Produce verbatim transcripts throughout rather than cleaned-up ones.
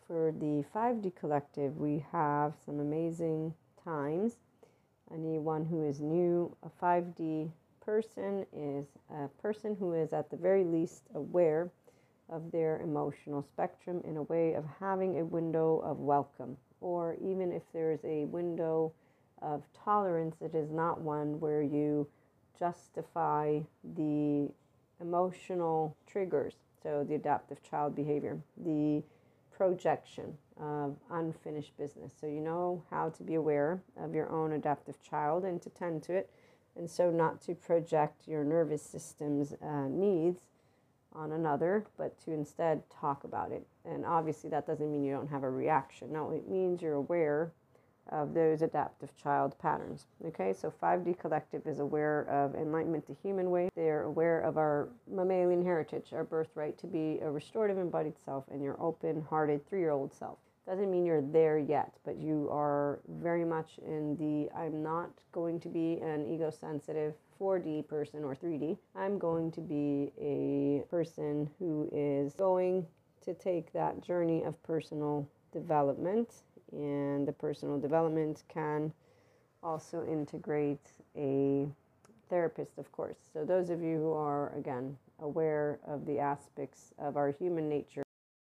for the five D collective, we have some amazing times. Anyone who is new, a five D person is a person who is at the very least aware of their emotional spectrum in a way of having a window of welcome, or even if there's a window of tolerance, it is not one where you justify the emotional triggers. So the adaptive child behavior, the projection of unfinished business. So you know how to be aware of your own adaptive child and to tend to it, and so not to project your nervous system's uh, needs on another, but to instead talk about it. And obviously that doesn't mean you don't have a reaction. No, it means you're aware of those adaptive child patterns. Okay, so five D collective is aware of enlightenment the human way. They're aware of our mammalian heritage, our birthright to be a restorative embodied self and your open-hearted three-year-old self. Doesn't mean you're there yet, but you are very much in the I'm not going to be an ego-sensitive four D person or three D. I'm going to be a person who is going to take that journey of personal development, and the personal development can also integrate a therapist, of course. So those of you who are, again, aware of the aspects of our human nature,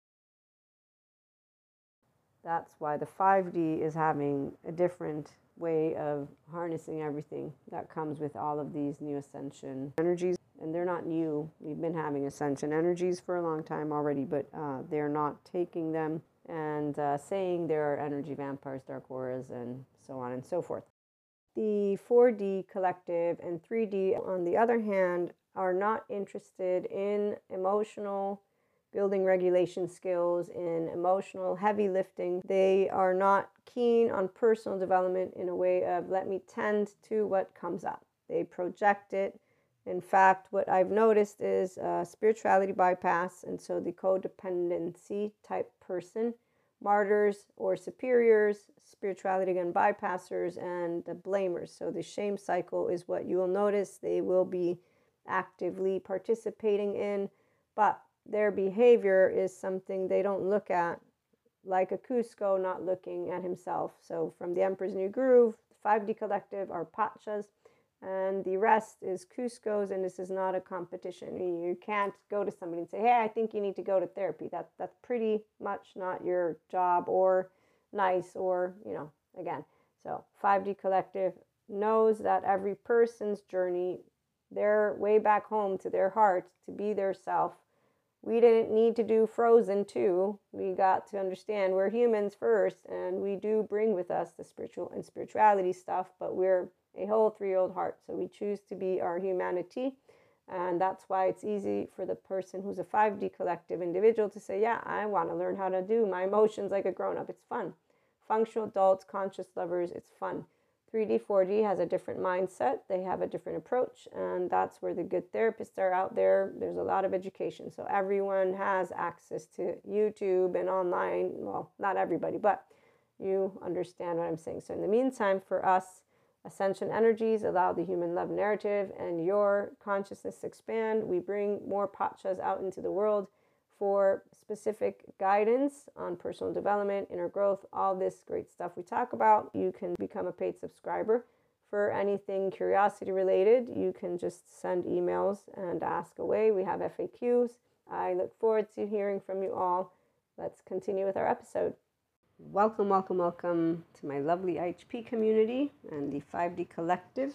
that's why the five D is having a different way of harnessing everything that comes with all of these new ascension energies. And they're not new. We've been having ascension energies for a long time already, but uh, they're not taking them and uh, saying there are energy vampires, dark auras, and so on and so forth. The four D collective and three D, on the other hand, are not interested in emotional building regulation skills, in emotional heavy lifting. They are not keen on personal development in a way of let me tend to what comes up. They project it. In fact, what I've noticed is uh, spirituality bypass, and so the codependency type person, martyrs or superiors, spirituality again bypassers, and the blamers. So the shame cycle is what you will notice they will be actively participating in, but their behavior is something they don't look at, like a Cusco not looking at himself. So from the Emperor's New Groove, the five D collective are Pachas, and the rest is Cuscos, and this is not a competition. You can't go to somebody and say, hey, I think you need to go to therapy. That, that's pretty much not your job or nice or, you know, again. So five D collective knows that every person's journey, their way back home to their heart, to be their self. We didn't need to do Frozen two. We got to understand we're humans first, and we do bring with us the spiritual and spirituality stuff, but we're a whole three-year-old heart. So we choose to be our humanity, and that's why it's easy for the person who's a five D collective individual to say, yeah, I want to learn how to do my emotions like a grown-up. It's fun. Functional adults, conscious lovers, it's fun. three D, four D has a different mindset. They have a different approach, and that's where the good therapists are out there. There's a lot of education. So everyone has access to YouTube and online. Well, not everybody, but you understand what I'm saying. So in the meantime, for us, ascension energies allow the human love narrative and your consciousness to expand. We bring more Pachas out into the world for specific guidance on personal development, inner growth, all this great stuff we talk about. You can become a paid subscriber for anything curiosity related. You can just send emails and ask away. We have F A Qs. I look forward to hearing from you all. Let's continue with our episode. Welcome, welcome, welcome to my lovely I H P community and the five D collective.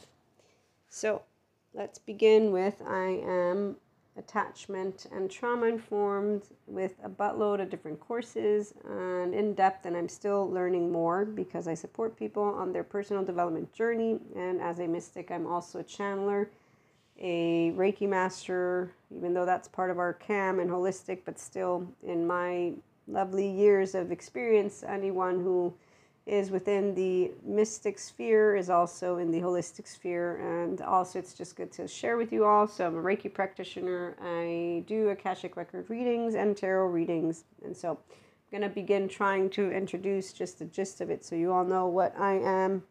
So let's begin with I am attachment and trauma informed with a buttload of different courses and in depth, and I'm still learning more because I support people on their personal development journey. And as a mystic, I'm also a channeler, a Reiki master, even though that's part of our C A M and holistic, but still in my lovely years of experience, anyone who is within the mystic sphere is also in the holistic sphere. And also it's just good to share with you all. So I'm a Reiki practitioner. I do Akashic record readings and tarot readings. And so I'm going to begin trying to introduce just the gist of it so you all know what I am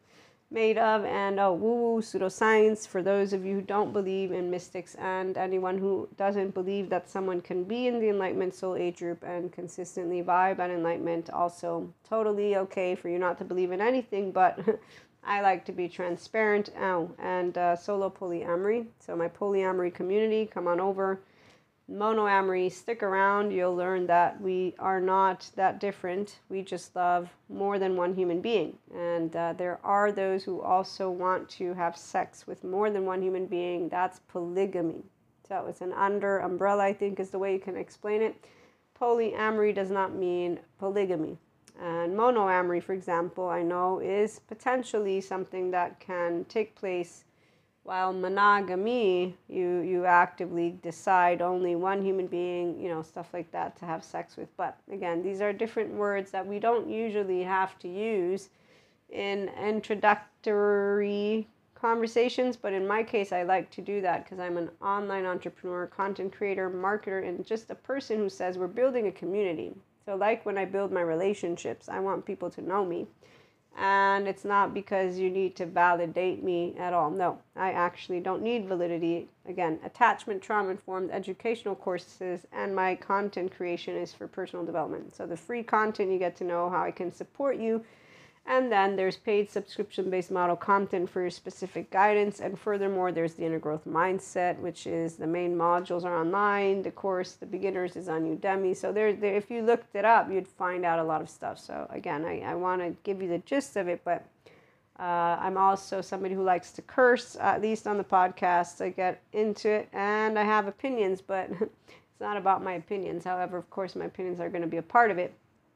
made of, and oh, woo-woo, pseudoscience, for those of you who don't believe in mystics and anyone who doesn't believe that someone can be in the Enlightenment Soul Age group and consistently vibe at enlightenment. Also totally okay for you not to believe in anything, but I like to be transparent. Oh, and uh, solo polyamory, so my polyamory community, come on over. Monoamory, stick around. You'll learn that we are not that different. We just love more than one human being. And uh, there are those who also want to have sex with more than one human being. That's polygamy. So it's an under umbrella, I think is the way you can explain it. Polyamory does not mean polygamy. And monoamory, for example, I know is potentially something that can take place. While monogamy, you, you actively decide only one human being, you know, stuff like that to have sex with. But again, these are different words that we don't usually have to use in introductory conversations. But in my case, I like to do that because I'm an online entrepreneur, content creator, marketer, and just a person who says we're building a community. So like when I build my relationships, I want people to know me. And it's not because you need to validate me at all. No, I actually don't need validity. Again, attachment, trauma-informed educational courses and my content creation is for personal development. So the free content, you get to know how I can support you. And then there's paid subscription-based model content for your specific guidance. And furthermore, there's the inner growth mindset, which is the main modules are online. The course, the beginners, is on Udemy. So there, there if you looked it up, you'd find out a lot of stuff. So again, I, I want to give you the gist of it, but uh, I'm also somebody who likes to curse, at least on the podcast. I get into it and I have opinions, but it's not about my opinions. However, of course, my opinions are going to be a part of it.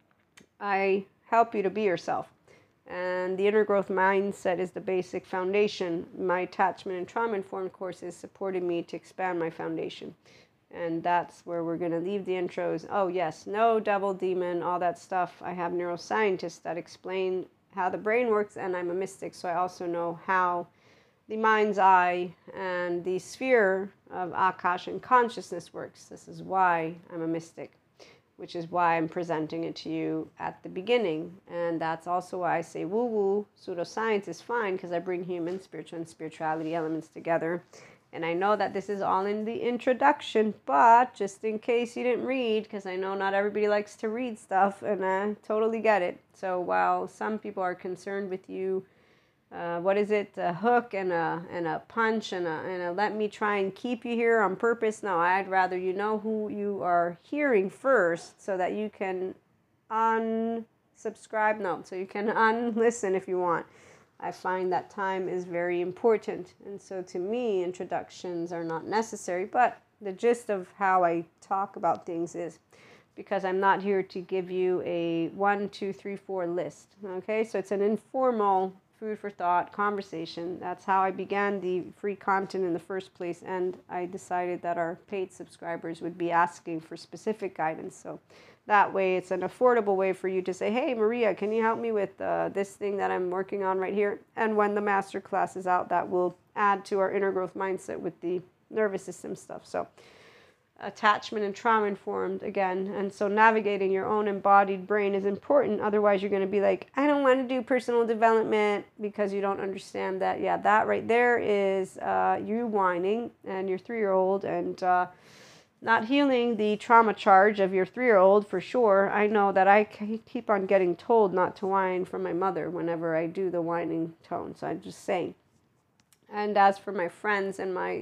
I help you to be yourself. And the inner growth mindset is the basic foundation. My attachment and trauma-informed courses supported me to expand my foundation. And that's where we're going to leave the intros. Oh, yes, no devil, demon, all that stuff. I have neuroscientists that explain how the brain works, and I'm a mystic, so I also know how the mind's eye and the sphere of Akash and consciousness works. This is why I'm a mystic, which is why I'm presenting it to you at the beginning. And that's also why I say woo-woo, pseudoscience is fine, because I bring human, spiritual, and spirituality elements together. And I know that this is all in the introduction, but just in case you didn't read, because I know not everybody likes to read stuff, and I totally get it. So while some people are concerned with you, Uh, what is it, a hook and a and a punch and a, and a let me try and keep you here on purpose? No, I'd rather you know who you are hearing first so that you can unsubscribe. No, so you can unlisten if you want. I find that time is very important. And so to me, introductions are not necessary. But the gist of how I talk about things is because I'm not here to give you a one, two, three, four list. Okay, so it's an informal food for thought conversation. That's how I began the free content in the first place, and I decided that our paid subscribers would be asking for specific guidance. So that way it's an affordable way for you to say, hey Maria, can you help me with uh, this thing that I'm working on right here? And when the master class is out, that will add to our inner growth mindset with the nervous system stuff. So attachment and trauma informed again, and so navigating your own embodied brain is important. Otherwise you're going to be like, I don't want to do personal development, because you don't understand that. Yeah, that right there is uh, you whining and your three-year-old and uh, not healing the trauma charge of your three-year-old for sure. I know that I keep on getting told not to whine from my mother whenever I do the whining tone, so I'm just saying. And as for my friends and my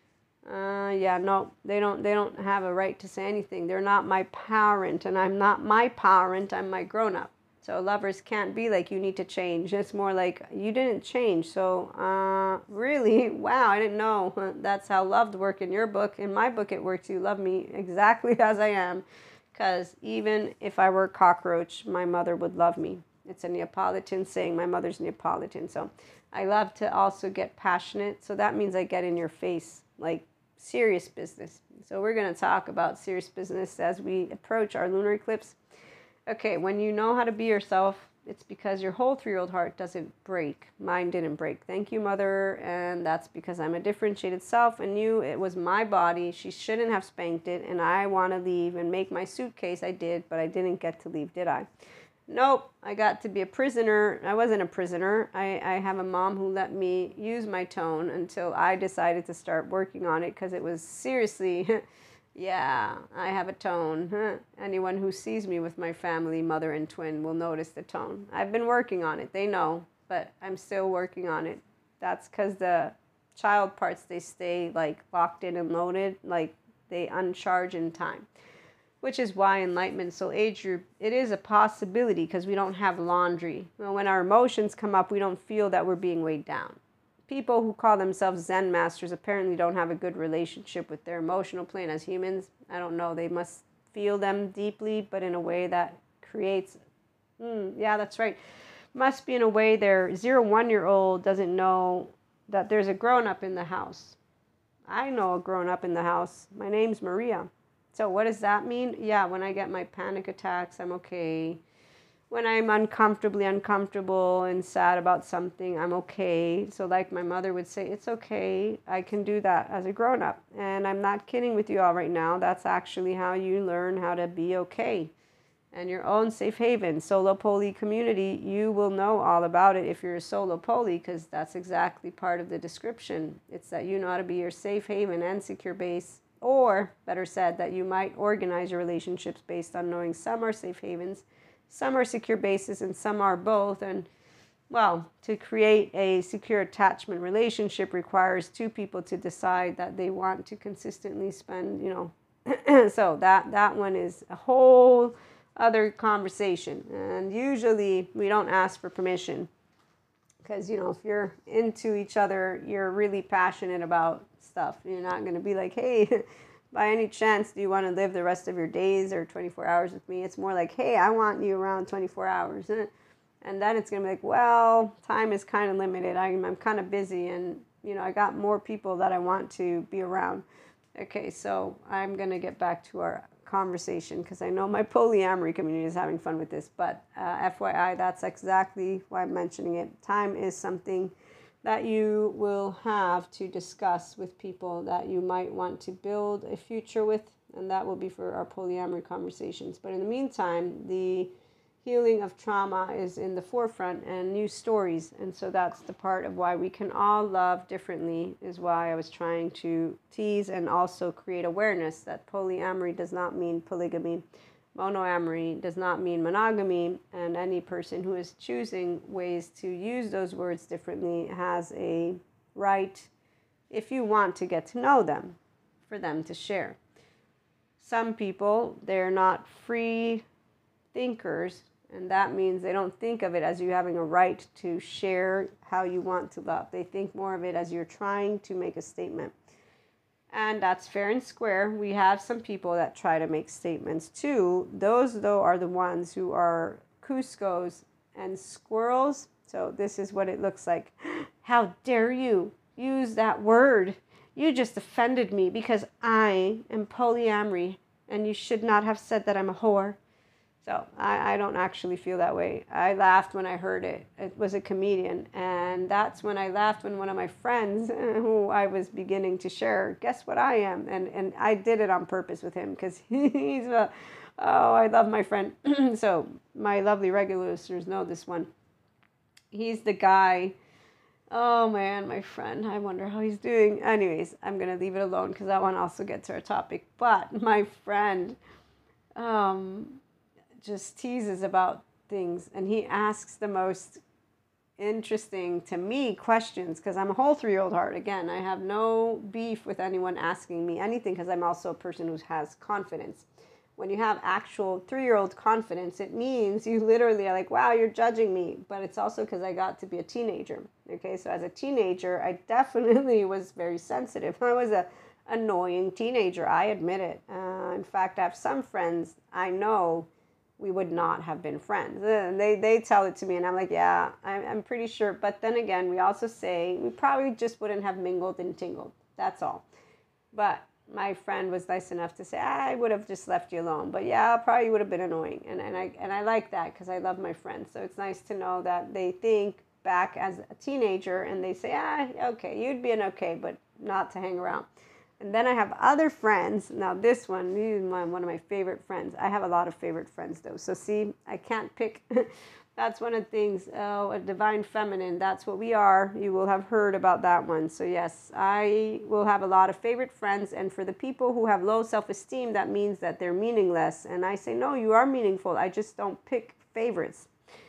Uh, yeah, no, they don't, they don't have a right to say anything. They're not my parent, and I'm not my parent, I'm my grown-up. So lovers can't be like, you need to change. It's more like, you didn't change. So, uh, really? Wow, I didn't know. That's how love works in your book. In my book, it works. You love me exactly as I am. Because even if I were a cockroach, my mother would love me. It's a Neapolitan saying. My mother's Neapolitan. So I love to also get passionate. So that means I get in your face, like, serious business. So we're going to talk about serious business as we approach our lunar eclipse. Okay, when you know how to be yourself, it's because your whole three-year-old heart doesn't break. Mine didn't break. Thank you, mother. And that's because I'm a differentiated self, and you, it was my body. She shouldn't have spanked it, and I want to leave and make my suitcase. I did, but I didn't get to leave, did I? Nope, I got to be a prisoner. I wasn't a prisoner. I, I have a mom who let me use my tone until I decided to start working on it because it was seriously, yeah, I have a tone. Anyone who sees me with my family, mother and twin, will notice the tone. I've been working on it. They know, but I'm still working on it. That's because the child parts, they stay like locked in and loaded, like they uncharge in time. Which is why enlightenment, so age group, it is a possibility because we don't have laundry. Well, when our emotions come up, we don't feel that we're being weighed down. People who call themselves Zen masters apparently don't have a good relationship with their emotional plane as humans. I don't know, they must feel them deeply, but in a way that creates, mm, yeah, that's right. Must be in a way their zero one-year-old doesn't know that there's a grown-up in the house. I know a grown-up in the house. My name's Maria. So what does that mean? Yeah, when I get my panic attacks, I'm okay. When I'm uncomfortably uncomfortable and sad about something, I'm okay. So like my mother would say, it's okay. I can do that as a grown-up. And I'm not kidding with you all right now. That's actually how you learn how to be okay. And your own safe haven, solo poly community, you will know all about it if you're a solo poly, because that's exactly part of the description. It's that you know how to be your safe haven and secure base. Or, better said, that you might organize your relationships based on knowing some are safe havens, some are secure bases, and some are both. And, well, to create a secure attachment relationship requires two people to decide that they want to consistently spend, you know. So that, that one is a whole other conversation. And usually we don't ask for permission. Because, you know, if you're into each other, you're really passionate about stuff. You're not going to be like, hey, by any chance, do you want to live the rest of your days or twenty-four hours with me? It's more like, hey, I want you around twenty-four hours. And then it's going to be like, well, time is kind of limited. I'm, I'm kind of busy and, you know, I got more people that I want to be around. Okay, so I'm going to get back to our conversation because I know my polyamory community is having fun with this, but uh, F Y I, that's exactly why I'm mentioning it. Time is something that you will have to discuss with people that you might want to build a future with, and that will be for our polyamory conversations. But in the meantime, the healing of trauma is in the forefront and new stories, and so that's the part of why we can all love differently, is why I was trying to tease and also create awareness that polyamory does not mean polygamy, monoamory does not mean monogamy, and any person who is choosing ways to use those words differently has a right, if you want to get to know them, for them to share. Some people, they're not free thinkers, and that means they don't think of it as you having a right to share how you want to love. They think more of it as you're trying to make a statement. And that's fair and square. We have some people that try to make statements too. Those, though, are the ones who are Cuscos and squirrels. So this is what it looks like. How dare you use that word? You just offended me because I am polyamory, and you should not have said that I'm a whore. So I, I don't actually feel that way. I laughed when I heard it. It was a comedian. And that's when I laughed when one of my friends, who I was beginning to share, guess what I am? And and I did it on purpose with him because he's a, oh, I love my friend. So my lovely regular listeners know this one. He's the guy. Oh man, my friend. I wonder how he's doing. Anyways, I'm going to leave it alone because I want to also get to our topic. But my friend, um... just teases about things, and he asks the most interesting, to me, questions, because I'm a whole three-year-old heart. Again, I have no beef with anyone asking me anything, because I'm also a person who has confidence. When you have actual three-year-old confidence, it means you literally are like, wow, you're judging me. But it's also because I got to be a teenager. Okay, so as a teenager, I definitely was very sensitive. I was a annoying teenager, I admit it. Uh, in fact, I have some friends I know we would not have been friends. And they, they tell it to me, and I'm like, yeah, I'm, I'm pretty sure. But then again, we also say we probably just wouldn't have mingled and tingled. That's all. But my friend was nice enough to say, I would have just left you alone. But yeah, probably would have been annoying. And, and, I, and I like that because I love my friends. So it's nice to know that they think back as a teenager and they say, ah, okay, you'd be an okay, but not to hang around. And then I have other friends. Now this one, this is my, one of my favorite friends. I have a lot of favorite friends though. So see, I can't pick. That's one of the things. Oh, a divine feminine. That's what we are. You will have heard about that one. So yes, I will have a lot of favorite friends. And for the people who have low self-esteem, that means that they're meaningless. And I say, no, you are meaningful. I just don't pick favorites.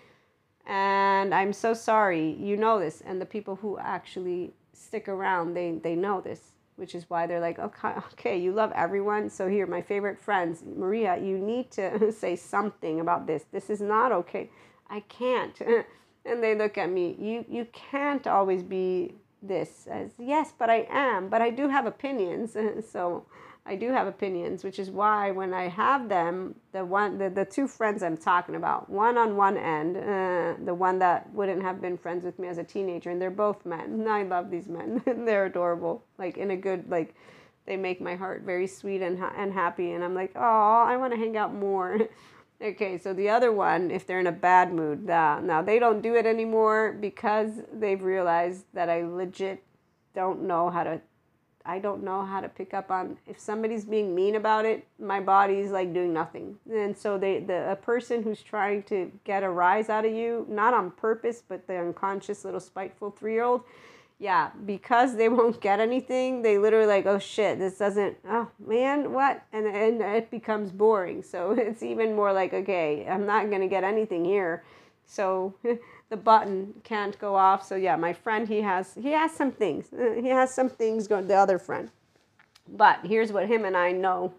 And I'm so sorry. You know this. And the people who actually stick around, they, they know this. Which is why they're like, okay, okay, you love everyone. So here, my favorite friends, Maria, you need to say something about this. This is not okay. I can't. And they look at me, you, you can't always be this. As, yes, but I am. But I do have opinions. So I do have opinions, which is why when I have them, the one, the, the two friends I'm talking about, one on one end, uh, the one that wouldn't have been friends with me as a teenager, and they're both men. I love these men. They're adorable, like in a good, like, they make my heart very sweet and, and happy. And I'm like, oh, I want to hang out more. Okay, so the other one, if they're in a bad mood, uh, now they don't do it anymore because they've realized that I legit don't know how to I don't know how to pick up on if somebody's being mean about it. My body's like doing nothing. And so they, the a person who's trying to get a rise out of you, not on purpose, but the unconscious little spiteful three-year-old, yeah, because they won't get anything, they literally like, oh shit, this doesn't, oh man, what? And, and it becomes boring. So it's even more like, okay, I'm not going to get anything here. So the button can't go off. So yeah, my friend, he has he has some things. He has some things going, the other friend. But here's what him and I know.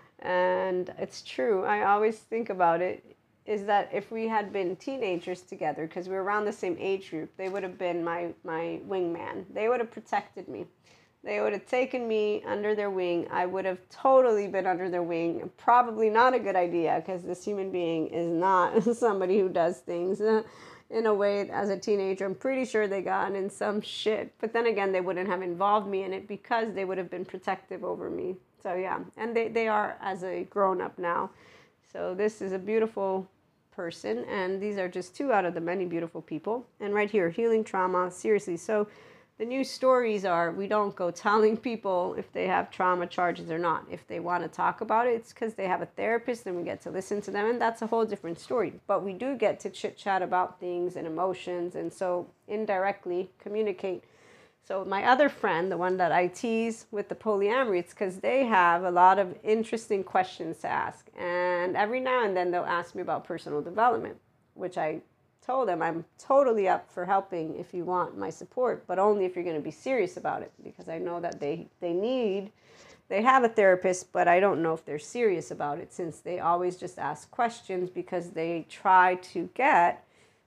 And it's true. I always think about it, is that if we had been teenagers together, because we were around the same age group, they would have been my, my wingman. They would have protected me. They would have taken me under their wing. I would have totally been under their wing. Probably not a good idea, because this human being is not somebody who does things in a way as a teenager. I'm pretty sure they got in some shit. But then again, they wouldn't have involved me in it because they would have been protective over me. So yeah, and they, they are as a grown-up now. So this is a beautiful person, and these are just two out of the many beautiful people. And right here, healing trauma, seriously. So the new stories are, we don't go telling people if they have trauma charges or not. If they want to talk about it, it's because they have a therapist and we get to listen to them, and that's a whole different story. But we do get to chit chat about things and emotions, and so indirectly communicate. So my other friend, the one that I tease with the polyamory, it's because they have a lot of interesting questions to ask. And every now and then they'll ask me about personal development, which I told them I'm totally up for helping if you want my support, but only if you're going to be serious about it, because I know that they, they need, they have a therapist, but I don't know if they're serious about it, since they always just ask questions because they try to get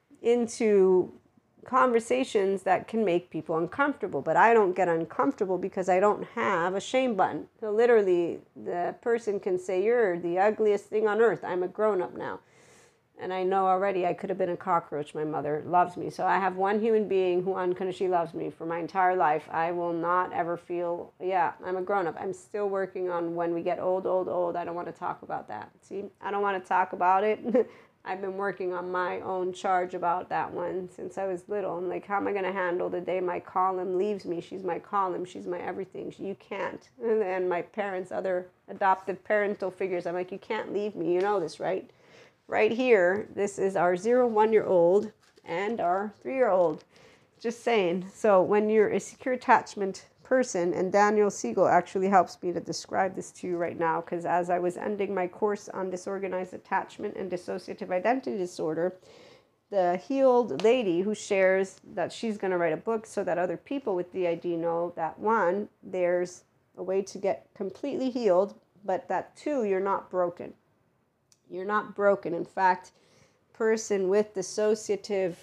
into conversations that can make people uncomfortable. But I don't get uncomfortable because I don't have a shame button. So literally the person can say, you're the ugliest thing on earth. I'm a grown-up now. And I know already I could have been a cockroach. My mother loves me. So I have one human being who unconditionally loves me for my entire life. I will not ever feel, yeah, I'm a grown-up. I'm still working on when we get old, old, old. I don't want to talk about that. See, I don't want to talk about it. I've been working on my own charge about that one since I was little. I'm like, how am I going to handle the day my column leaves me? She's my column. She's my everything. You can't. And my parents, other adoptive parental figures, I'm like, you can't leave me. You know this, right? Right here, this is our zero, one-year-old and our three-year-old. Just saying. So when you're a secure attachment person, and Daniel Siegel actually helps me to describe this to you right now, because as I was ending my course on disorganized attachment and dissociative identity disorder, the healed lady who shares that she's going to write a book so that other people with D I D know that, one, there's a way to get completely healed, but that, two, you're not broken. You're not broken. In fact, person with dissociative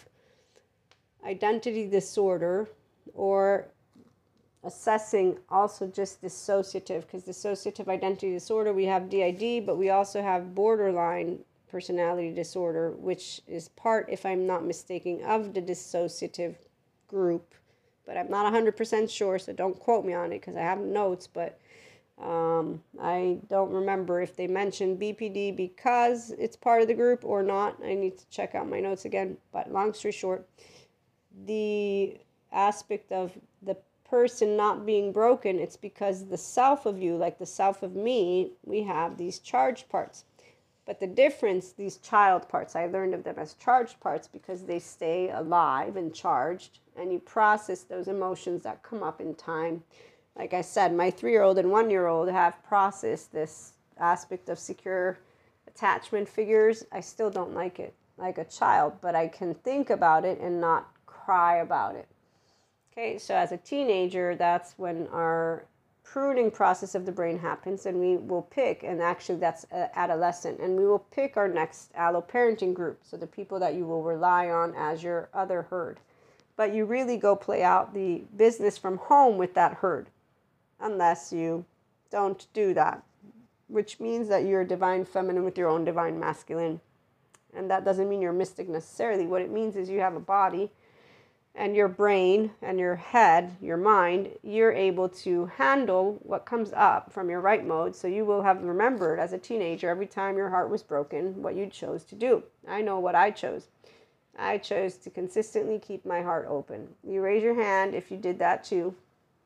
identity disorder, or assessing also just dissociative, because dissociative identity disorder, we have D I D, but we also have borderline personality disorder, which is part, if I'm not mistaken, of the dissociative group. But I'm not one hundred percent sure, so don't quote me on it because I have notes, but Um, I don't remember if they mentioned B P D because it's part of the group or not. I need to check out my notes again. But long story short, the aspect of the person not being broken, it's because the self of you, like the self of me, we have these charged parts. But the difference, these child parts, I learned of them as charged parts because they stay alive and charged, and you process those emotions that come up in time. Like I said, my three-year-old and one-year-old have processed this aspect of secure attachment figures. I still don't like it like a child, but I can think about it and not cry about it. Okay, so as a teenager, that's when our pruning process of the brain happens, and we will pick, and actually that's adolescent, and we will pick our next alloparenting group, so the people that you will rely on as your other herd. But you really go play out the business from home with that herd, unless you don't do that, which means that you're divine feminine with your own divine masculine. And that doesn't mean you're a mystic necessarily. What it means is you have a body, and your brain and your head, your mind, you're able to handle what comes up from your right mode. So you will have remembered as a teenager, every time your heart was broken, what you chose to do. I know what I chose. I chose to consistently keep my heart open. You raise your hand if you did that too.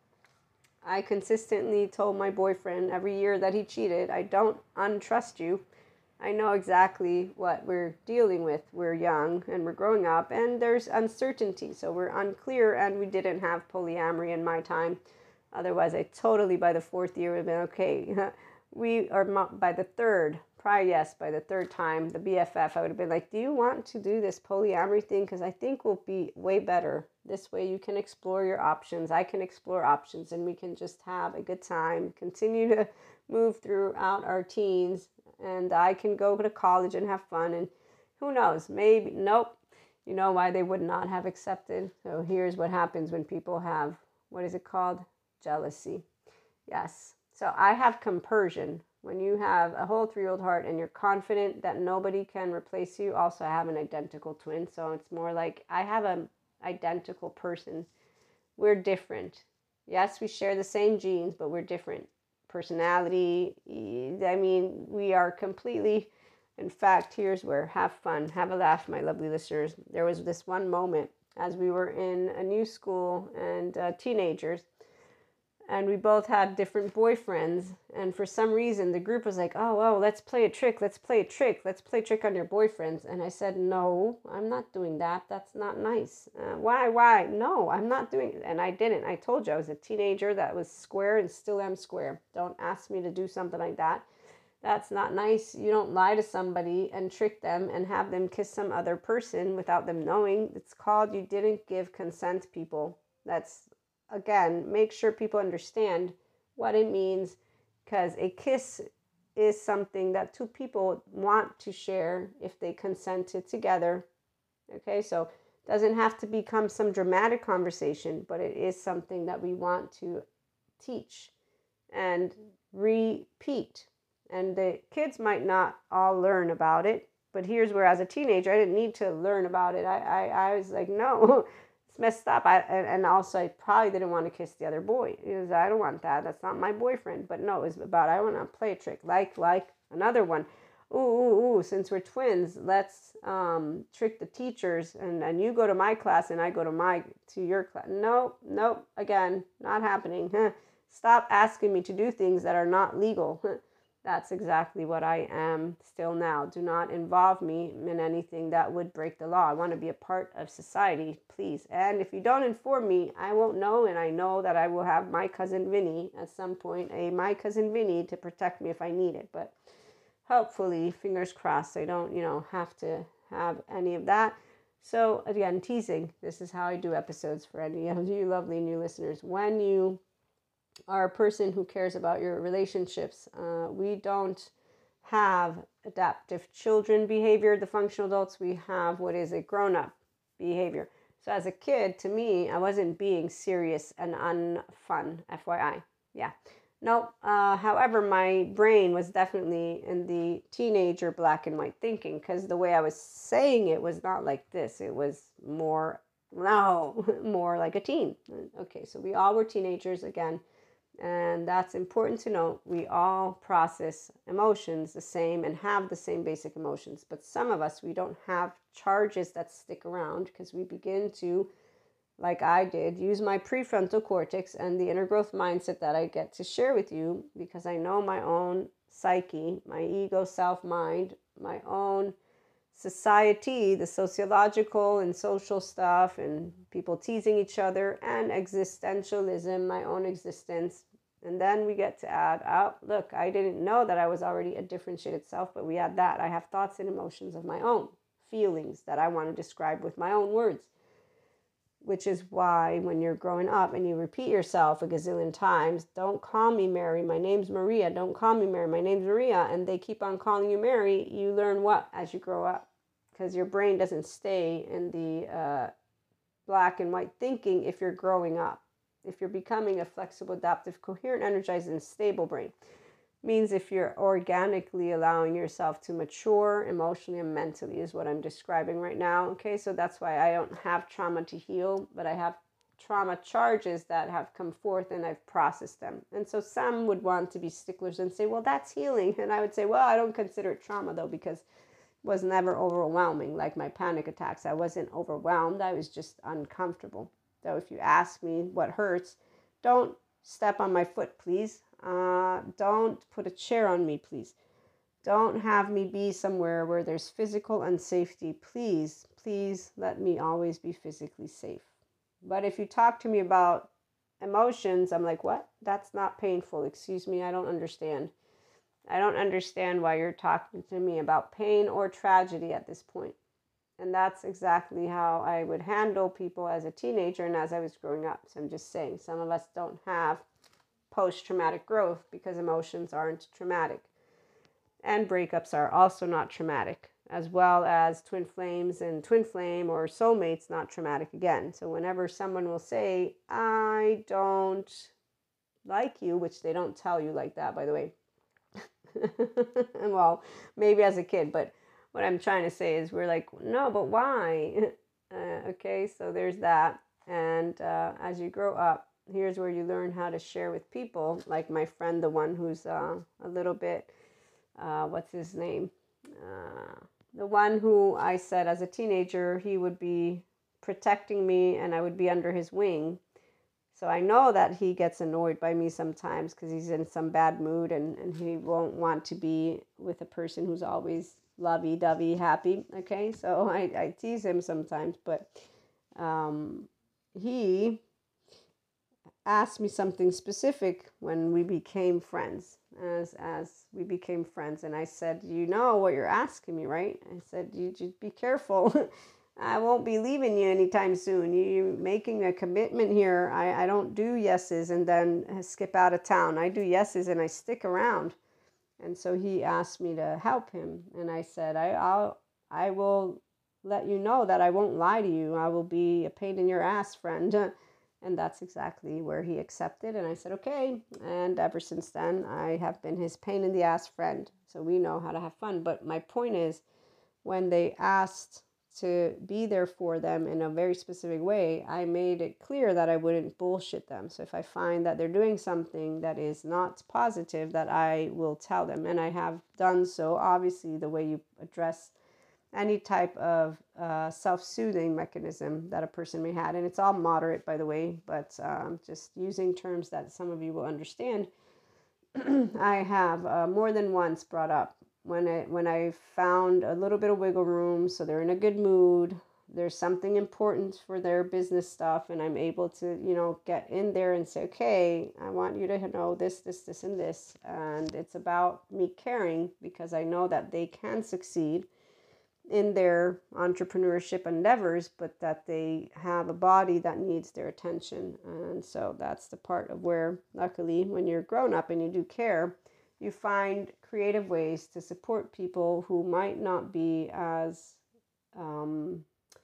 I consistently told my boyfriend every year that he cheated, I don't untrust you. I know exactly what we're dealing with. We're young and we're growing up, and there's uncertainty. So we're unclear, and we didn't have polyamory in my time. Otherwise, I totally, by the fourth year, would have been okay. We are by the third, probably yes, by the third time, the B F F, I would have been like, do you want to do this polyamory thing? Because I think we'll be way better. This way you can explore your options. I can explore options, and we can just have a good time, continue to move throughout our teens. And I can go to college and have fun, and who knows, maybe, nope. You know why they would not have accepted? So here's what happens when people have, what is it called? Jealousy. Yes. So I have compersion. When you have a whole three-year-old heart and you're confident that nobody can replace you, also I have an identical twin. So it's more like I have an identical person. We're different. Yes, we share the same genes, but we're different. Personality, I mean, we are completely, in fact, here's where, have fun, have a laugh, my lovely listeners. There was this one moment as we were in a new school and uh, teenagers, and we both had different boyfriends, and for some reason the group was like, oh, oh, let's play a trick, let's play a trick, let's play a trick on your boyfriends. And I said, no, I'm not doing that, that's not nice. Uh, why, why? No, I'm not doing it. And I didn't. I told you I was a teenager that was square and still am square. Don't ask me to do something like that. That's not nice. You don't lie to somebody and trick them and have them kiss some other person without them knowing. It's called you didn't give consent, people. That's, again, make sure people understand what it means, because a kiss is something that two people want to share if they consented together. Okay, so it doesn't have to become some dramatic conversation, but it is something that we want to teach and repeat. And the kids might not all learn about it, but here's where, as a teenager, I didn't need to learn about it. I, I, I was like, no, it's messed up. I, and also, I probably didn't want to kiss the other boy. It was, I don't want that. That's not my boyfriend. But no, it was about, I want to play a trick. Like, like another one. Ooh, ooh, ooh, since we're twins, let's um, trick the teachers. And, and you go to my class and I go to my, to your class. Nope, nope, again, not happening. Stop asking me to do things that are not legal. That's exactly what I am still now. Do not involve me in anything that would break the law. I want to be a part of society, please. And if you don't inform me, I won't know. And I know that I will have my cousin Vinny at some point, a my cousin Vinny, to protect me if I need it. But hopefully, fingers crossed, I don't, you know, have to have any of that. So again, teasing. This is how I do episodes for any of you lovely new listeners. When you are a person who cares about your relationships, uh, we don't have adaptive children behavior, the functional adults. We have what is a grown-up behavior. So as a kid, to me, I wasn't being serious and unfun, F Y I. Yeah. No, uh, however, my brain was definitely in the teenager black and white thinking, because the way I was saying it was not like this. It was more, no, more like a teen. Okay, so we all were teenagers again. And that's important to note. We all process emotions the same and have the same basic emotions. But some of us, we don't have charges that stick around because we begin to like I did, use my prefrontal cortex and the inner growth mindset that I get to share with you, because I know my own psyche, my ego, self, mind, my own society, the sociological and social stuff, and people teasing each other, and existentialism, my own existence. And then we get to add, oh, look, I didn't know that I was already a differentiated self, but we add that. I have thoughts and emotions of my own, feelings that I want to describe with my own words. Which is why when you're growing up and you repeat yourself a gazillion times, don't call me Mary, my name's Maria, don't call me Mary, my name's Maria, and they keep on calling you Mary, you learn what as you grow up? Because your brain doesn't stay in the uh, black and white thinking if you're growing up. If you're becoming a flexible, adaptive, coherent, energized, and stable brain. Means if you're organically allowing yourself to mature emotionally and mentally is what I'm describing right now. Okay, so that's why I don't have trauma to heal, but I have trauma charges that have come forth and I've processed them. And so some would want to be sticklers and say, well, that's healing. And I would say, well, I don't consider it trauma though, because it was never overwhelming. Like my panic attacks, I wasn't overwhelmed. I was just uncomfortable. So if you ask me what hurts, don't step on my foot, please. Uh, don't put a chair on me, please. Don't have me be somewhere where there's physical unsafety. Please, please let me always be physically safe. But if you talk to me about emotions, I'm like, what? That's not painful. Excuse me, I don't understand. I don't understand why you're talking to me about pain or tragedy at this point. And that's exactly how I would handle people as a teenager and as I was growing up. So I'm just saying, some of us don't have post-traumatic growth because emotions aren't traumatic. And breakups are also not traumatic, as well as twin flames and twin flame or soulmates not traumatic again. So whenever someone will say, I don't like you, which they don't tell you like that, by the way. Well, maybe as a kid, but what I'm trying to say is we're like, no, but why? Uh, okay, so there's that. And uh, as you grow up, here's where you learn how to share with people, like my friend, the one who's uh, a little bit, uh, what's his name? Uh, the one who I said as a teenager, he would be protecting me and I would be under his wing. So I know that he gets annoyed by me sometimes because he's in some bad mood and, and he won't want to be with a person who's always lovey-dovey happy. Okay, so I, I tease him sometimes, but um, he asked me something specific when we became friends, as as we became friends. And I said, you know what you're asking me, right? I said, you just be careful. I won't be leaving you anytime soon. You're making a commitment here. I, I don't do yeses and then skip out of town. I do yeses and I stick around. And so he asked me to help him. And I said, I, I'll, I will let you know that I won't lie to you. I will be a pain in your ass, friend. And that's exactly where he accepted. And I said, okay. And ever since then, I have been his pain in the ass friend. So we know how to have fun. But my point is, when they asked to be there for them in a very specific way, I made it clear that I wouldn't bullshit them. So if I find that they're doing something that is not positive, that I will tell them. And I have done so, obviously, the way you address any type of uh, self-soothing mechanism that a person may have. And it's all moderate, by the way, but um, just using terms that some of you will understand. I have uh, more than once brought up when I, when I found a little bit of wiggle room, so they're in a good mood, there's something important for their business stuff, and I'm able to, you know, get in there and say, okay, I want you to know this, this, this, and this. And it's about me caring because I know that they can succeed in their entrepreneurship endeavors, but that they have a body that needs their attention. And so that's the part of where, luckily, when you're grown up and you do care, you find creative ways to support people who might not be as um,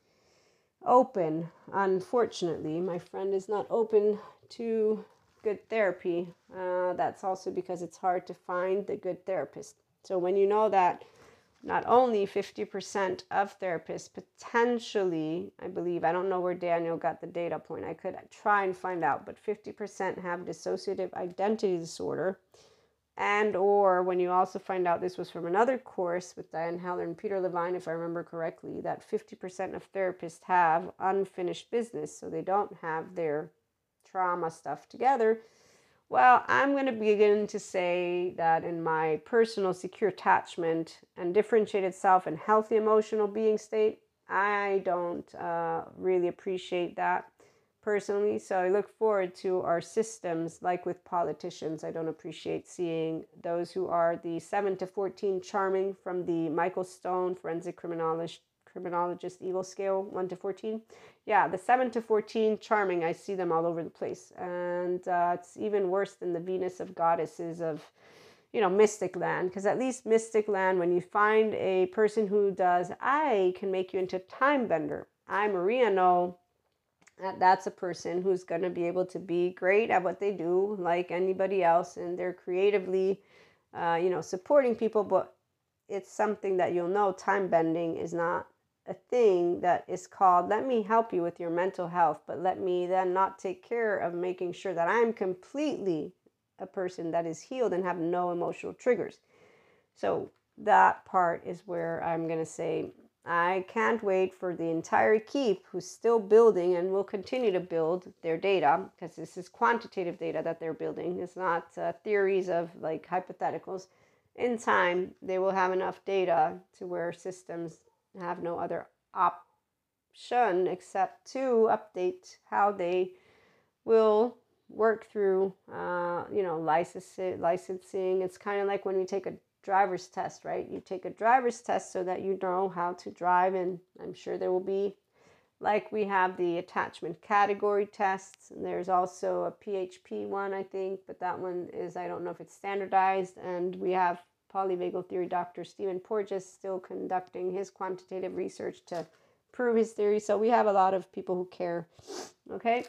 open. Unfortunately, my friend is not open to good therapy. Uh, that's also because it's hard to find the good therapist. So when you know that not only fifty percent of therapists potentially, I believe, I don't know where Daniel got the data point, I could try and find out, but fifty percent have dissociative identity disorder, And or when you also find out, this was from another course with Diane Haller and Peter Levine, if I remember correctly, that fifty percent of therapists have unfinished business, so they don't have their trauma stuff together. Well, I'm going to begin to say that in my personal secure attachment and differentiated self and healthy emotional being state, I don't uh, really appreciate that personally. So I look forward to our systems, like with politicians. I don't appreciate seeing those who are the seven to fourteen charming from the Michael Stone forensic criminologist, criminologist evil scale, one to fourteen. Yeah, the seven to fourteen charming, I see them all over the place. And uh, it's even worse than the Venus of goddesses of, you know, mystic land. Because at least mystic land, when you find a person who does, I can make you into a time bender. I, Maria, know that that's a person who's going to be able to be great at what they do, like anybody else. And they're creatively, uh, you know, supporting people. But it's something that you'll know, time bending is not a thing that is called, let me help you with your mental health, but let me then not take care of making sure that I'm completely a person that is healed and have no emotional triggers. So that part is where I'm going to say, I can't wait for the entire Keep, who's still building and will continue to build their data, because this is quantitative data that they're building. It's not uh, theories of like hypotheticals. In time, they will have enough data to where systems have no other option except to update how they will work through, uh, you know, licensing. licensing. It's kind of like when we take a driver's test, right? You take a driver's test so that you know how to drive, and I'm sure there will be, like we have the attachment category tests, and there's also a P H P one, I think, but that one is, I don't know if it's standardized, and we have polyvagal theory doctor Stephen Porges still conducting his quantitative research to prove his theory. So we have a lot of people who care, okay?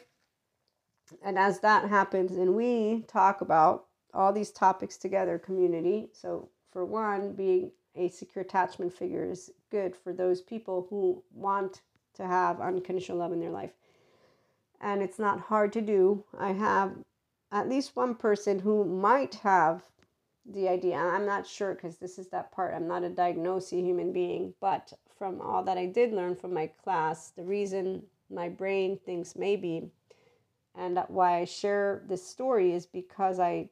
And as that happens, and we talk about all these topics together, community. So for one, being a secure attachment figure is good for those people who want to have unconditional love in their life. And it's not hard to do. I have at least one person who might have the idea. I'm not sure, because this is that part. I'm not a diagnosing human being, but from all that I did learn from my class, the reason my brain thinks maybe, and why I share this story, is because I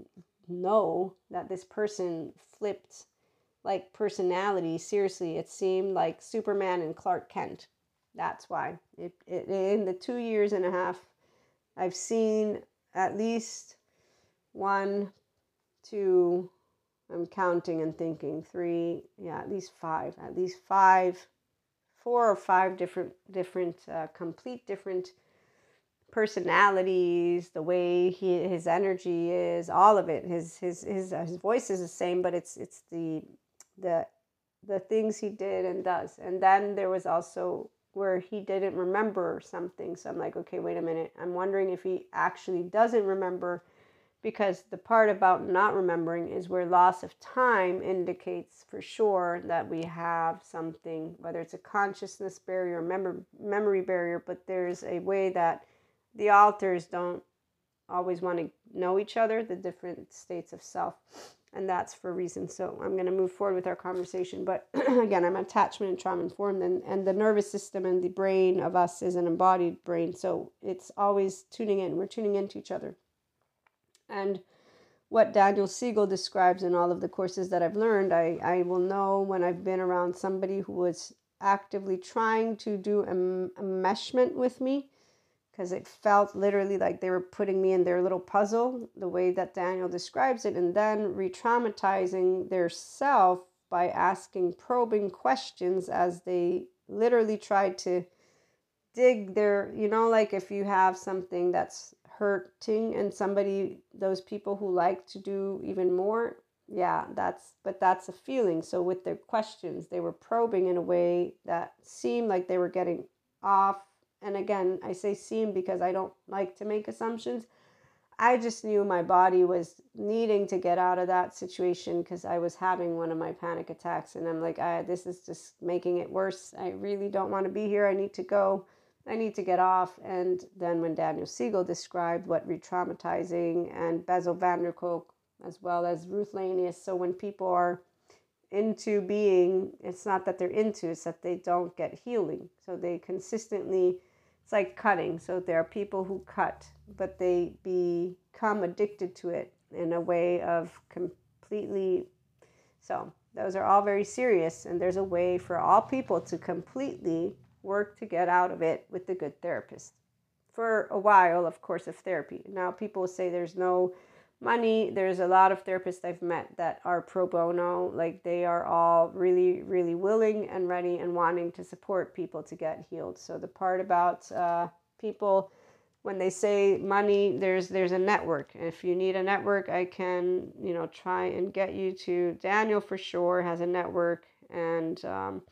know that this person flipped like personality. Seriously, it seemed like Superman and Clark Kent. That's why. It, it in the two years and a half, I've seen at least one, two, I'm counting and thinking, three, yeah, at least five, at least five, four or five different, different, uh, complete different personalities, the way he, his energy is, all of it. His, his, his, uh, his voice is the same, but it's, it's the, the, the things he did and does. And then there was also where he didn't remember something. So I'm like, okay, wait a minute. I'm wondering if he actually doesn't remember, because the part about not remembering is where loss of time indicates for sure that we have something, whether it's a consciousness barrier, mem- memory barrier, but there's a way that the alters don't always want to know each other, the different states of self, and that's for a reason. So I'm going to move forward with our conversation, but again, I'm attachment and trauma informed, and, and the nervous system and the brain of us is an embodied brain, so it's always tuning in. We're tuning into each other. And what Daniel Siegel describes in all of the courses that I've learned, I, I will know when I've been around somebody who was actively trying to do a, a meshment with me, because it felt literally like they were putting me in their little puzzle, the way that Daniel describes it, and then re-traumatizing their self by asking probing questions as they literally tried to dig their, you know, like if you have something that's hurting and somebody, those people who like to do even more, yeah, that's, but that's a feeling. So with their questions, they were probing in a way that seemed like they were getting off. And again, I say seem because I don't like to make assumptions. I just knew my body was needing to get out of that situation because I was having one of my panic attacks. And I'm like, I, this is just making it worse. I really don't want to be here. I need to go. I need to get off. And then when Daniel Siegel described what re-traumatizing and Bessel van der Kolk as well as Ruthlanius. So when people are into being, it's not that they're into, it's that they don't get healing. So they consistently, it's like cutting. So there are people who cut, but they become addicted to it in a way of completely. So those are all very serious, and there's a way for all people to completely work to get out of it with a good therapist. For a while, of course, of therapy. Now people say there's no money. There's a lot of therapists I've met that are pro bono. Like they are all really, really willing and ready and wanting to support people to get healed. So the part about uh, people, when they say money, there's there's a network. If you need a network, I can, you know, try and get you to Daniel for sure, has a network, and um,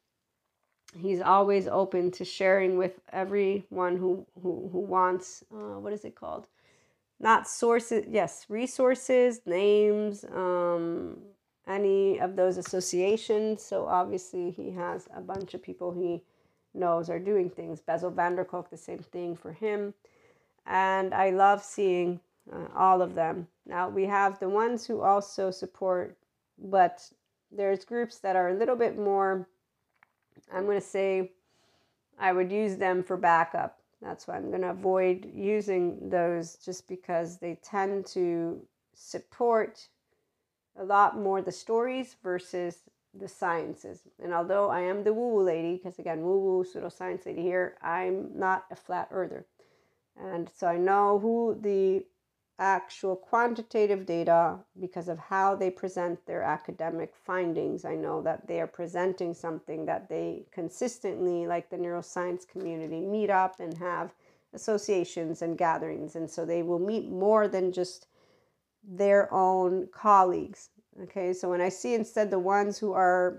he's always open to sharing with everyone who, who, who wants, uh, what is it called? Not sources, yes, resources, names, um, any of those associations. So obviously he has a bunch of people he knows are doing things. Bezel van der Kolk, the same thing for him. And I love seeing uh, all of them. Now we have the ones who also support, but there's groups that are a little bit more, I'm going to say, I would use them for backup. That's why I'm going to avoid using those, just because they tend to support a lot more the stories versus the sciences. And although I am the woo-woo lady, because again, woo-woo, pseudoscience lady here, I'm not a flat earther. And so I know who the actual quantitative data, because of how they present their academic findings, I know that they are presenting something that they consistently, like the neuroscience community, meet up and have associations and gatherings. And so they will meet more than just their own colleagues. Okay, so when I see instead the ones who are,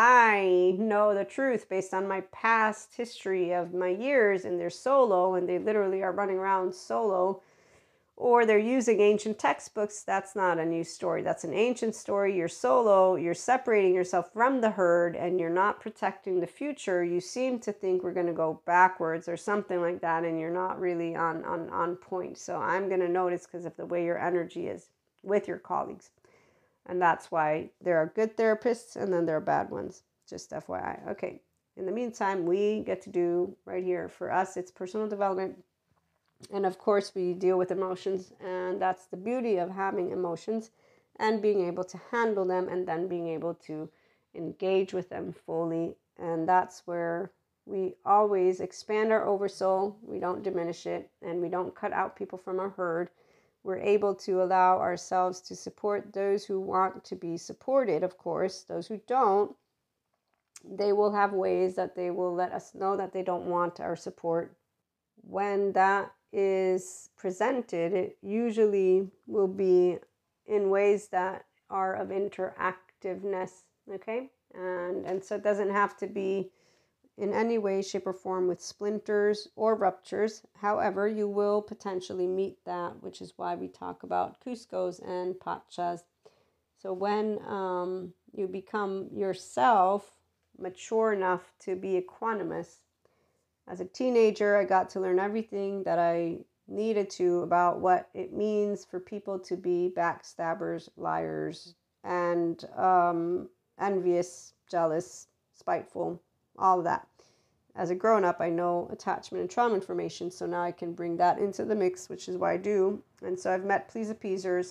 I know the truth based on my past history of my years, and they're solo and they literally are running around solo, or they're using ancient textbooks, that's not a new story. That's an ancient story. You're solo, you're separating yourself from the herd, and you're not protecting the future. You seem to think we're going to go backwards or something like that, and you're not really on, on, on point. So I'm going to notice because of the way your energy is with your colleagues. And that's why there are good therapists and then there are bad ones. Just F Y I. Okay. In the meantime, we get to do right here. For us, it's personal development. And of course, we deal with emotions, and that's the beauty of having emotions and being able to handle them and then being able to engage with them fully. And that's where we always expand our oversoul. We don't diminish it, and we don't cut out people from our herd. We're able to allow ourselves to support those who want to be supported, of course. Those who don't, they will have ways that they will let us know that they don't want our support. When that is presented, it usually will be in ways that are of interactiveness, okay? And, and so it doesn't have to be in any way, shape, or form with splinters or ruptures. However, you will potentially meet that, which is why we talk about Cuscos and Pachas. So when um, you become yourself mature enough to be equanimous, as a teenager, I got to learn everything that I needed to about what it means for people to be backstabbers, liars, and um, envious, jealous, spiteful, all of that. As a grown-up, I know attachment and trauma information, so now I can bring that into the mix, which is what I do. And so I've met please appeasers,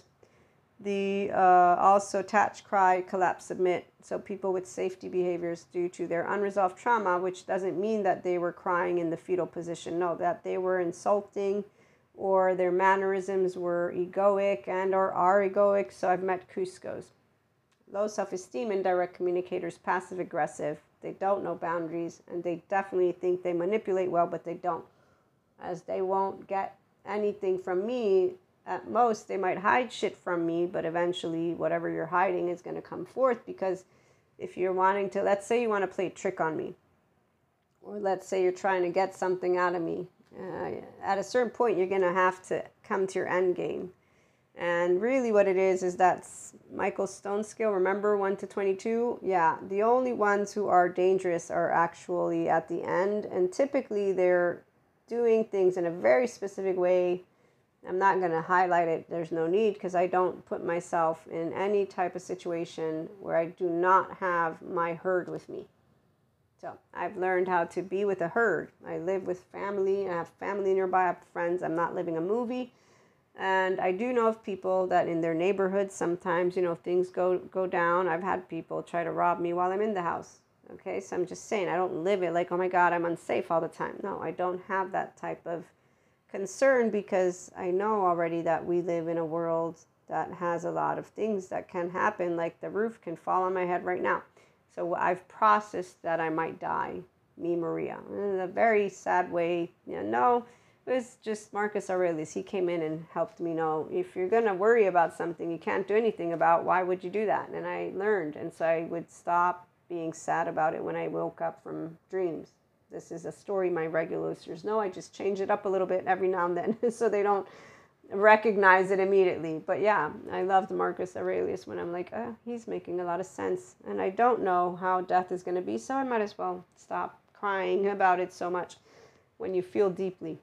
the uh, also attach, cry, collapse, submit. So people with safety behaviors due to their unresolved trauma, which doesn't mean that they were crying in the fetal position. No, that they were insulting or their mannerisms were egoic and or are egoic. So I've met Cuscos. Low self-esteem, indirect communicators, passive aggressive. They don't know boundaries, and they definitely think they manipulate well, but they don't. As they won't get anything from me. At most, they might hide shit from me, but eventually whatever you're hiding is going to come forth, because if you're wanting to, let's say you want to play a trick on me, or let's say you're trying to get something out of me, uh, at a certain point, you're going to have to come to your end game. And really what it is, is that's Michael Stone scale, remember, one to twenty-two? Yeah, the only ones who are dangerous are actually at the end, and typically they're doing things in a very specific way. I'm not going to highlight it. There's no need, because I don't put myself in any type of situation where I do not have my herd with me. So I've learned how to be with a herd. I live with family. I have family nearby. I have friends. I'm not living a movie. And I do know of people that in their neighborhood, sometimes, you know, if things go, go down, I've had people try to rob me while I'm in the house. Okay, so I'm just saying, I don't live it like, oh my God, I'm unsafe all the time. No, I don't have that type of concern, because I know already that we live in a world that has a lot of things that can happen, like the roof can fall on my head right now. So I've processed that I might die, me, Maria, in a very sad way. You know, no, it was just Marcus Aurelius. He came in and helped me know, if you're going to worry about something you can't do anything about, why would you do that? And I learned, and so I would stop being sad about it when I woke up from dreams. This is a story my regular listeners know. I just change it up a little bit every now and then so they don't recognize it immediately. But yeah, I loved Marcus Aurelius when I'm like, oh, he's making a lot of sense. And I don't know how death is going to be, so I might as well stop crying about it so much. When you feel deeply,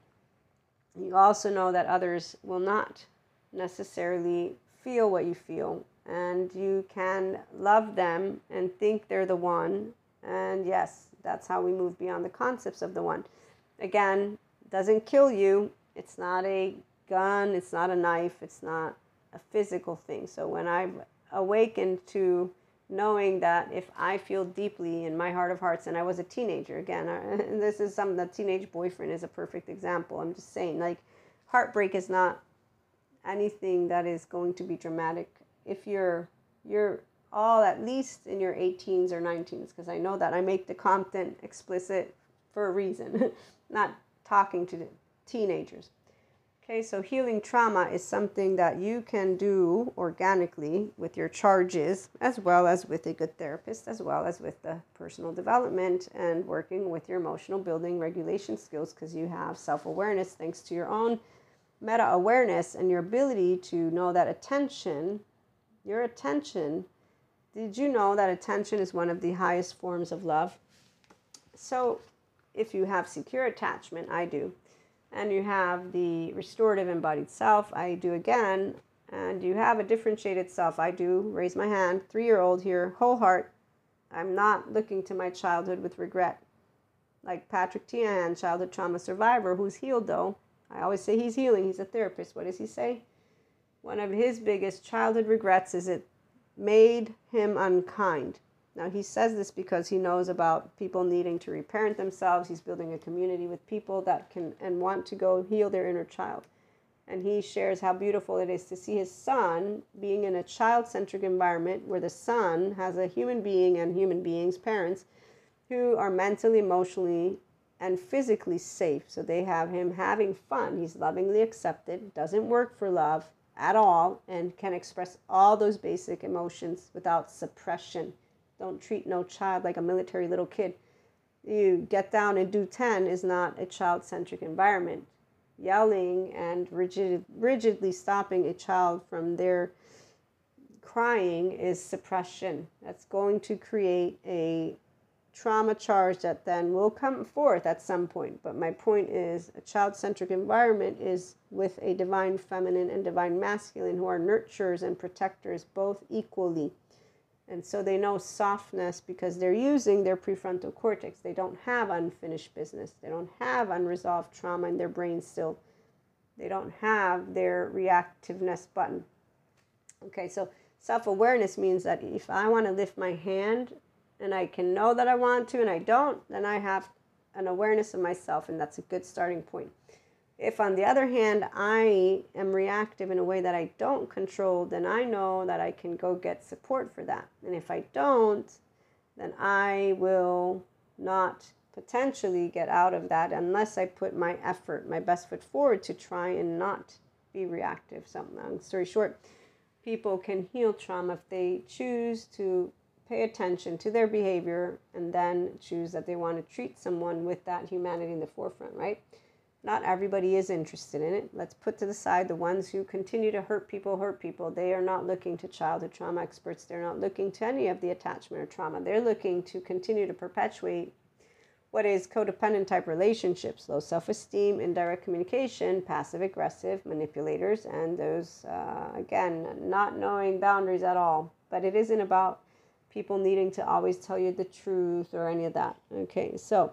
you also know that others will not necessarily feel what you feel. And you can love them and think they're the one. And yes, that's how we move beyond the concepts of the one. Again, doesn't kill you. It's not a gun. It's not a knife. It's not a physical thing. So when I've awakened to knowing that if I feel deeply in my heart of hearts, and I was a teenager, again, I, this is something, that teenage boyfriend is a perfect example. I'm just saying, like, heartbreak is not anything that is going to be dramatic. If you're, you're, all at least in your eighteens or nineteens, because I know that I make the content explicit for a reason, not talking to teenagers. Okay, so healing trauma is something that you can do organically with your charges, as well as with a good therapist, as well as with the personal development and working with your emotional building regulation skills, because you have self-awareness thanks to your own meta-awareness and your ability to know that attention, your attention, did you know that attention is one of the highest forms of love? So if you have secure attachment, I do, and you have the restorative embodied self, I do again, and you have a differentiated self, I do, raise my hand, three-year-old here, whole heart, I'm not looking to my childhood with regret. Like Patrick Tian, childhood trauma survivor, who's healed though. I always say he's healing, he's a therapist. What does he say? One of his biggest childhood regrets is it made him unkind. Now he says this because he knows about people needing to reparent themselves. He's building a community with people that can and want to go heal their inner child. And he shares how beautiful it is to see his son being in a child-centric environment where the son has a human being and human beings, parents, who are mentally, emotionally, and physically safe. So they have him having fun. He's lovingly accepted, doesn't work for love at all, and can express all those basic emotions without suppression. Don't treat no child like a military little kid. You get down and do ten is not a child-centric environment. Yelling and rigid, rigidly stopping a child from their crying is suppression. That's going to create a trauma charge that then will come forth at some point. But my point is, a child-centric environment is with a divine feminine and divine masculine who are nurturers and protectors both equally. And so they know softness because they're using their prefrontal cortex. They don't have unfinished business. They don't have unresolved trauma in their brain still. They don't have their reactiveness button. Okay, so self-awareness means that if I want to lift my hand and I can know that I want to and I don't, then I have an awareness of myself, and that's a good starting point. If, on the other hand, I am reactive in a way that I don't control, then I know that I can go get support for that. And if I don't, then I will not potentially get out of that unless I put my effort, my best foot forward to try and not be reactive. So, long story short, people can heal trauma if they choose to pay attention to their behavior and then choose that they want to treat someone with that humanity in the forefront, right? Not everybody is interested in it. Let's put to the side the ones who continue to hurt people, hurt people. They are not looking to childhood trauma experts. They're not looking to any of the attachment or trauma. They're looking to continue to perpetuate what is codependent type relationships, low self-esteem, indirect communication, passive aggressive, manipulators, and those, uh, again, not knowing boundaries at all. But it isn't about people needing to always tell you the truth or any of that. Okay, so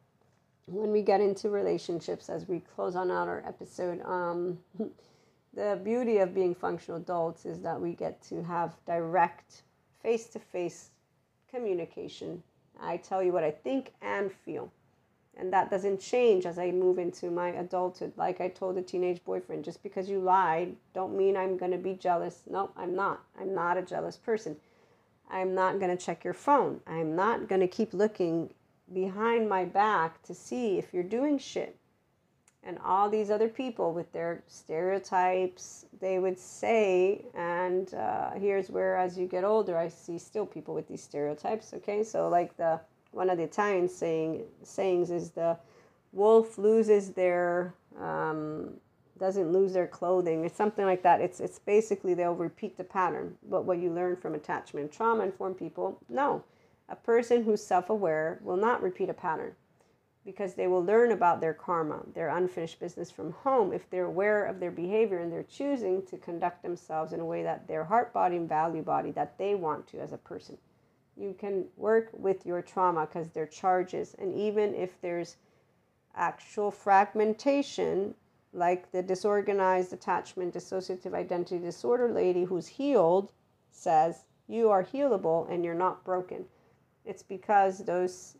when we get into relationships, as we close on out our episode, um, the beauty of being functional adults is that we get to have direct, face-to-face communication. I tell you what I think and feel. And that doesn't change as I move into my adulthood. Like I told a teenage boyfriend, just because you lied, don't mean I'm going to be jealous. No, I'm not. I'm not a jealous person. I'm not going to check your phone. I'm not going to keep looking behind my back to see if you're doing shit. And all these other people with their stereotypes, they would say, and uh, here's where as you get older, I see still people with these stereotypes, okay? So like the one of the Italian saying sayings is the wolf loses their, um, doesn't lose their clothing. It's something like that. It's, it's basically they'll repeat the pattern. But what you learn from attachment trauma-informed people, no. A person who's self-aware will not repeat a pattern, because they will learn about their karma, their unfinished business from home, if they're aware of their behavior and they're choosing to conduct themselves in a way that their heart body and value body that they want to as a person. You can work with your trauma because they're charges. And even if there's actual fragmentation, like the disorganized attachment dissociative identity disorder lady who's healed says, you are healable and you're not broken. It's because those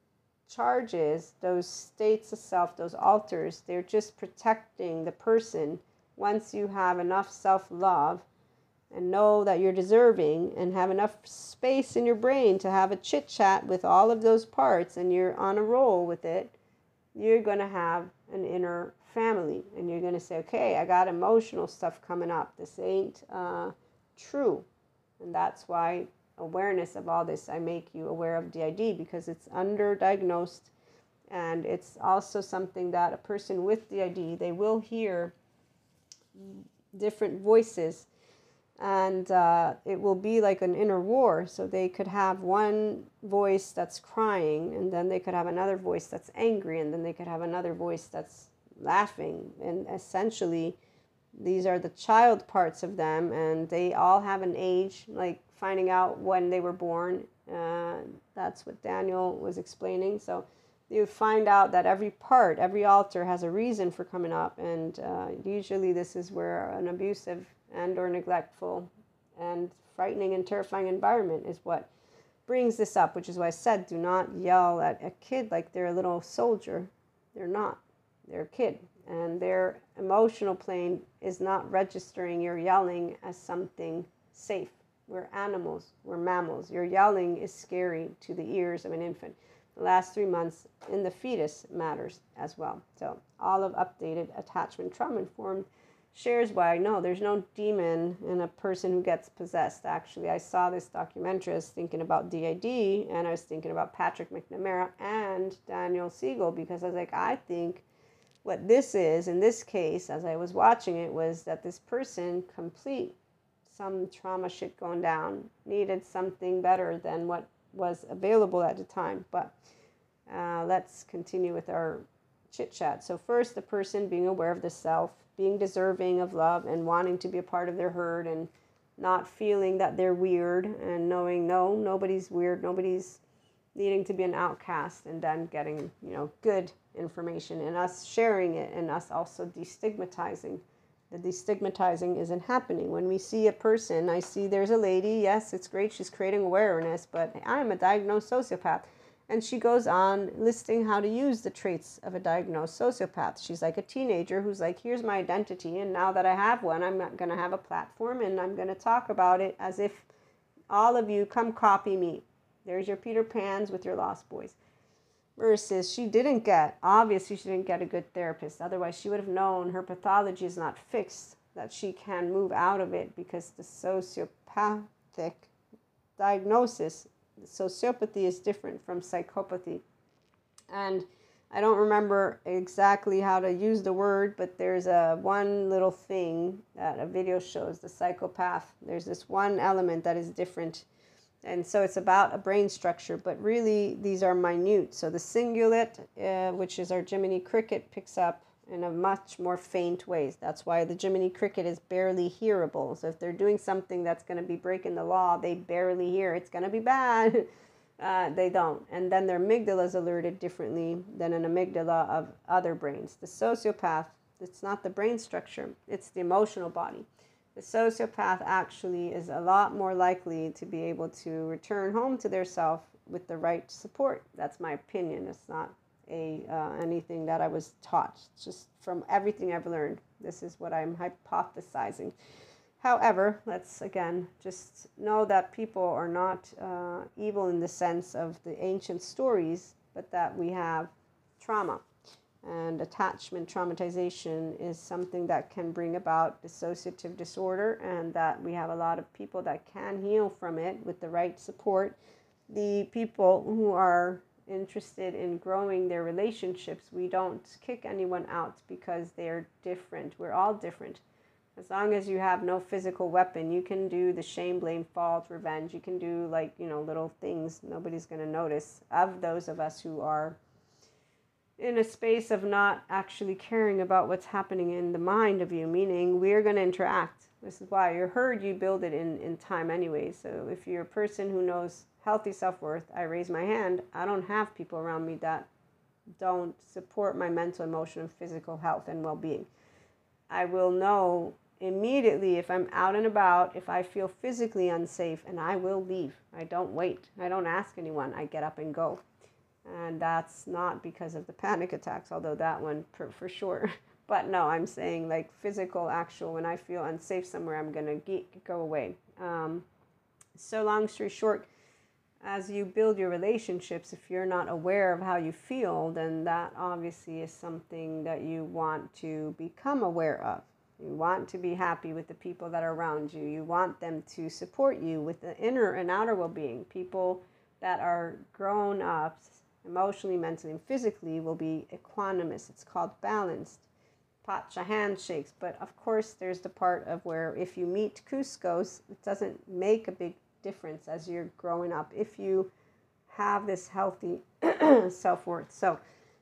charges, those states of self, those alters, they're just protecting the person. Once you have enough self-love and know that you're deserving and have enough space in your brain to have a chit chat with all of those parts and you're on a roll with it, you're going to have an inner family and you're going to say, okay, I got emotional stuff coming up. This ain't uh, true. And that's why awareness of all this, I make you aware of D I D, because it's underdiagnosed, and it's also something that a person with D I D, they will hear different voices, and uh, it will be like an inner war. So they could have one voice that's crying, and then they could have another voice that's angry, and then they could have another voice that's laughing, and essentially these are the child parts of them, and they all have an age, like finding out when they were born. Uh, that's what Daniel was explaining. So you find out that every part, every altar has a reason for coming up, and uh, usually this is where an abusive and or neglectful and frightening and terrifying environment is what brings this up, which is why I said do not yell at a kid like they're a little soldier. They're not. They're a kid. And their emotional plane is not registering your yelling as something safe. We're animals. We're mammals. Your yelling is scary to the ears of an infant. The last three months in the fetus matters as well. So all of updated attachment trauma-informed shares why, no, there's no demon in a person who gets possessed. Actually, I saw this documentary. I was thinking about D I D, and I was thinking about Patrick McNamara and Daniel Siegel, because I was like, I think what this is, in this case, as I was watching it, was that this person, complete some trauma shit going down, needed something better than what was available at the time. But uh, let's continue with our chit chat. So first, the person being aware of the self, being deserving of love and wanting to be a part of their herd, and not feeling that they're weird, and knowing, no, nobody's weird, nobody's needing to be an outcast, and then getting, you know, good information and us sharing it, and us also destigmatizing. The destigmatizing isn't happening. When we see a person, I see there's a lady, yes, it's great, she's creating awareness, but I'm a diagnosed sociopath. And she goes on listing how to use the traits of a diagnosed sociopath. She's like a teenager who's like, here's my identity, and now that I have one, I'm not going to have a platform, and I'm going to talk about it as if all of you come copy me. There's your Peter Pans with your Lost Boys. Versus she didn't get, obviously she didn't get a good therapist. Otherwise she would have known her pathology is not fixed, that she can move out of it, because the sociopathic diagnosis, sociopathy is different from psychopathy. And I don't remember exactly how to use the word, but there's a one little thing that a video shows, the psychopath. There's this one element that is different. And so it's about a brain structure, but really these are minute. So the cingulate, uh, which is our Jiminy Cricket, picks up in a much more faint way. That's why the Jiminy Cricket is barely hearable. So if they're doing something that's going to be breaking the law, they barely hear it's going to be bad. Uh, they don't. And then their amygdala is alerted differently than an amygdala of other brains. The sociopath, it's not the brain structure, it's the emotional body. The sociopath actually is a lot more likely to be able to return home to their self with the right support. That's my opinion. It's not a uh, anything that I was taught. It's just from everything I've learned. This is what I'm hypothesizing. However, let's again just know that people are not uh, evil in the sense of the ancient stories, but that we have trauma. And attachment traumatization is something that can bring about dissociative disorder, and that we have a lot of people that can heal from it with the right support. The people who are interested in growing their relationships, we don't kick anyone out because they're different. We're all different. As long as you have no physical weapon, you can do the shame, blame, fault, revenge. You can do, like, you know, little things nobody's going to notice of those of us who are in a space of not actually caring about what's happening in the mind of you, meaning we're going to interact. This is why your herd, you build it in, in time anyway. So if you're a person who knows healthy self-worth, I raise my hand. I don't have people around me that don't support my mental, emotional, and physical health and well-being. I will know immediately if I'm out and about, if I feel physically unsafe, and I will leave. I don't wait. I don't ask anyone. I get up and go. And that's not because of the panic attacks, although that one for, for sure. But no, I'm saying like physical, actual, when I feel unsafe somewhere, I'm going to go away. Um, so long story short, as you build your relationships, if you're not aware of how you feel, then that obviously is something that you want to become aware of. You want to be happy with the people that are around you. You want them to support you with the inner and outer well-being. People that are grown ups, emotionally, mentally, and physically, will be equanimous. It's called balanced. Pacha handshakes. But of course, there's the part of where if you meet Cuscos, it doesn't make a big difference as you're growing up if you have this healthy self-worth. So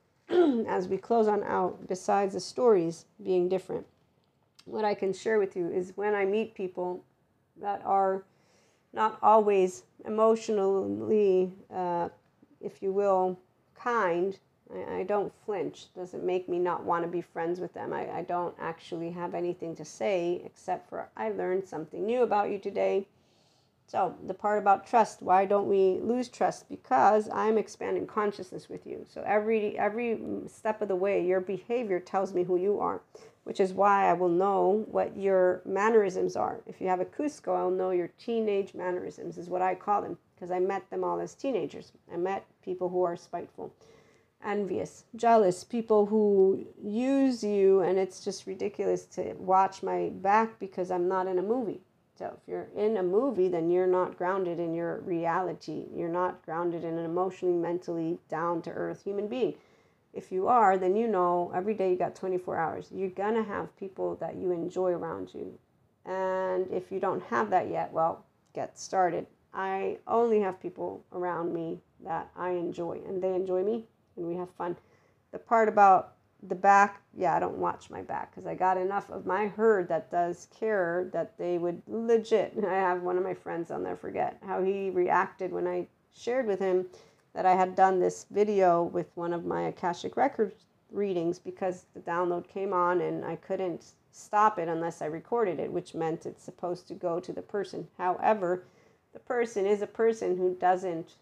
as we close on out, besides the stories being different, what I can share with you is when I meet people that are not always emotionally, uh, if you will, kind, I, I don't flinch. Doesn't make me not want to be friends with them. I, I don't actually have anything to say except for I learned something new about you today. So the part about trust, why don't we lose trust? Because I'm expanding consciousness with you. So every every step of the way, your behavior tells me who you are, which is why I will know what your mannerisms are. If you have a Cusco, I'll know your teenage mannerisms, is what I call them, because I met them all as teenagers. I met people who are spiteful, envious, jealous, people who use you, and it's just ridiculous to watch my back because I'm not in a movie. So if you're in a movie, then you're not grounded in your reality. You're not grounded in an emotionally, mentally down-to-earth human being. If you are, then you know every day you got twenty-four hours. You're going to have people that you enjoy around you. And if you don't have that yet, well, get started. I only have people around me that I enjoy, and they enjoy me, and we have fun. The part about the back, yeah, I don't watch my back because I got enough of my herd that does care that they would legit. I have one of my friends, I'll never forget how he reacted when I shared with him that I had done this video with one of my Akashic Records readings, because the download came on and I couldn't stop it unless I recorded it, which meant it's supposed to go to the person. However, the person is a person who doesn't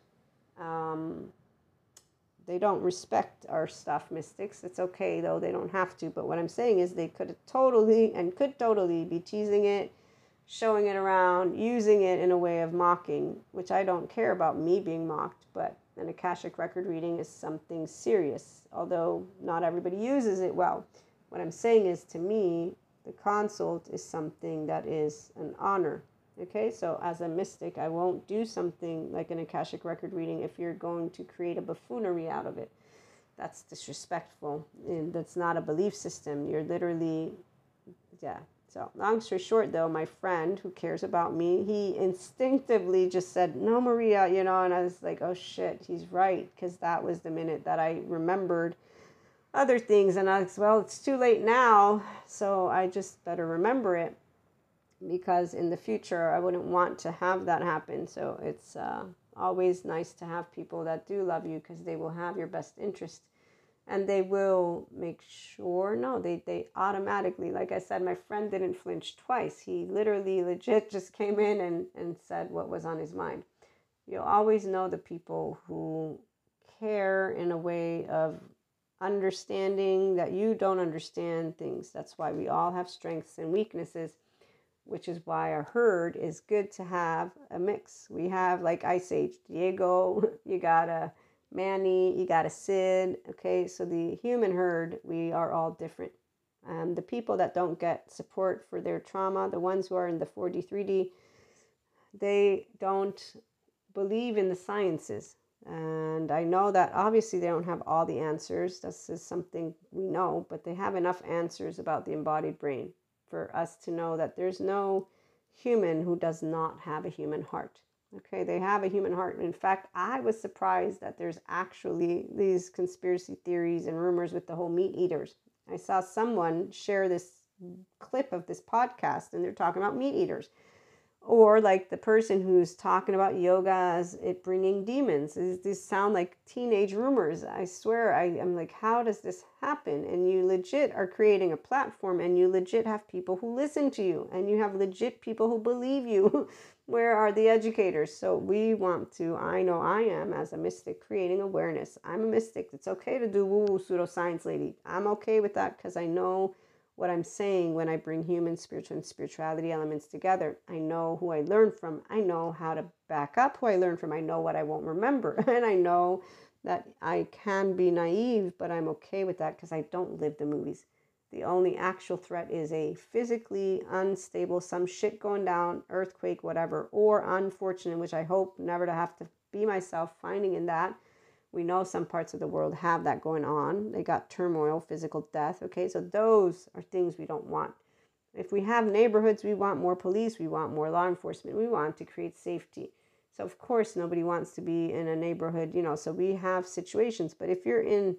um, they don't respect our stuff, mystics. It's okay, though. They don't have to. But what I'm saying is they could totally and could totally be teasing it, showing it around, using it in a way of mocking, which I don't care about me being mocked. But an Akashic record reading is something serious, although not everybody uses it well. What I'm saying is, to me, the consult is something that is an honor. Okay, so as a mystic, I won't do something like an Akashic record reading if you're going to create a buffoonery out of it. That's disrespectful, and that's not a belief system. You're literally, yeah, So long story short, though, my friend who cares about me, he instinctively just said, no, Maria, you know, and I was like, oh shit, he's right. Because that was the minute that I remembered other things. And I was, well, it's too late now. So I just better remember it, because in the future, I wouldn't want to have that happen. So it's uh, always nice to have people that do love you, because they will have your best interest. And they will make sure, no, they, they automatically, like I said, my friend didn't flinch twice. He literally legit just came in and, and said what was on his mind. You'll always know the people who care in a way of understanding that you don't understand things. That's why we all have strengths and weaknesses, which is why our herd is good to have a mix. We have, like Ice Age, Diego, you got a Manny, you got a Sid, okay? So the human herd, we are all different. Um, the people that don't get support for their trauma, the ones who are in the four D, three D, they don't believe in the sciences. And I know that obviously they don't have all the answers. This is something we know, but they have enough answers about the embodied brain for us to know that there's no human who does not have a human heart. Okay, they have a human heart. In fact, I was surprised that there's actually these conspiracy theories and rumors with the whole meat eaters. I saw someone share this clip of this podcast, and they're talking about meat eaters. Or like the person who's talking about yoga as it bringing demons. These sound like teenage rumors. I swear, I am like, how does this happen? And you legit are creating a platform, and you legit have people who listen to you, and you have legit people who believe you. Where are the educators? So we want to, I know I am, as a mystic, creating awareness. I'm a mystic. It's okay to do woo-woo pseudoscience, lady. I'm okay with that, because I know what I'm saying when I bring human, spiritual, and spirituality elements together. I know who I learned from. I know how to back up who I learned from. I know what I won't remember. And I know that I can be naive, but I'm okay with that, because I don't live the movies. The only actual threat is a physically unstable, some shit going down, earthquake, whatever, or unfortunate, which I hope never to have to be myself finding in that. We know some parts of the world have that going on. They got turmoil, physical death. Okay, so those are things we don't want. If we have neighborhoods, we want more police. We want more law enforcement. We want to create safety. So of course, nobody wants to be in a neighborhood, you know, so we have situations. But if you're in